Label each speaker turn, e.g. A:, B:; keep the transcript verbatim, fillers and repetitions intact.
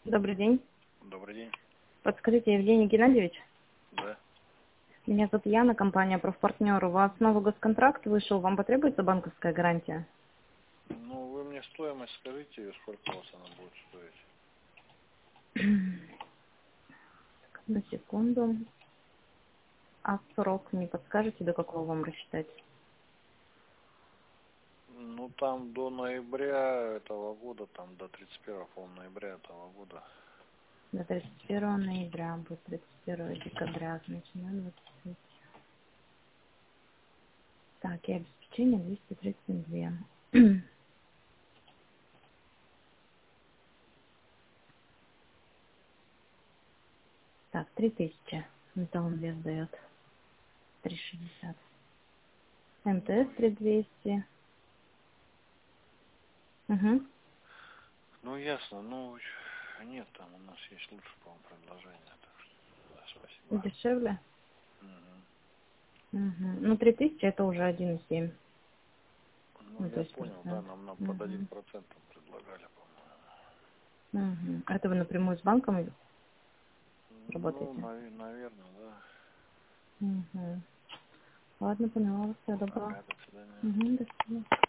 A: Добрый день.
B: Добрый день.
A: Подскажите, Евгений Геннадьевич?
B: Да.
A: Меня зовут Яна, компания «Профпартнер». У вас новый госконтракт вышел, вам потребуется банковская гарантия?
B: Ну, вы мне стоимость скажите, сколько у вас она будет стоить.
A: На секунду. А срок не подскажете, до какого вам рассчитать?
B: Ну, там до ноября этого года, там до тридцать первого по-моему, ноября этого года.
A: До тридцать первого ноября, будет тридцать первого декабря, значит, на двадцать. Так, и обеспечение двести тридцать два. Так, три тысячи. Металлом вес дает. три шестьдесят.
B: Ну,
A: МТС три двести. Угу.
B: ну ясно, ну, нет, там у нас есть лучше, по-моему, предложение. Так что, да, спасибо.
A: Дешевле?
B: Мгм.
A: Угу. Ну, три тысячи это уже один и семь.
B: Ну,
A: Ну, то
B: я
A: есть
B: понял, да,
A: процент.
B: нам, нам под один
A: Угу.
B: процент там предлагали, по-моему.
A: Угу. Это вы напрямую с банком
B: Ну,
A: работаете?
B: наве- наверное, да.
A: Угу. Ладно, поняла. Всего доброго.
B: Ага, до свидания.
A: Угу, до свидания.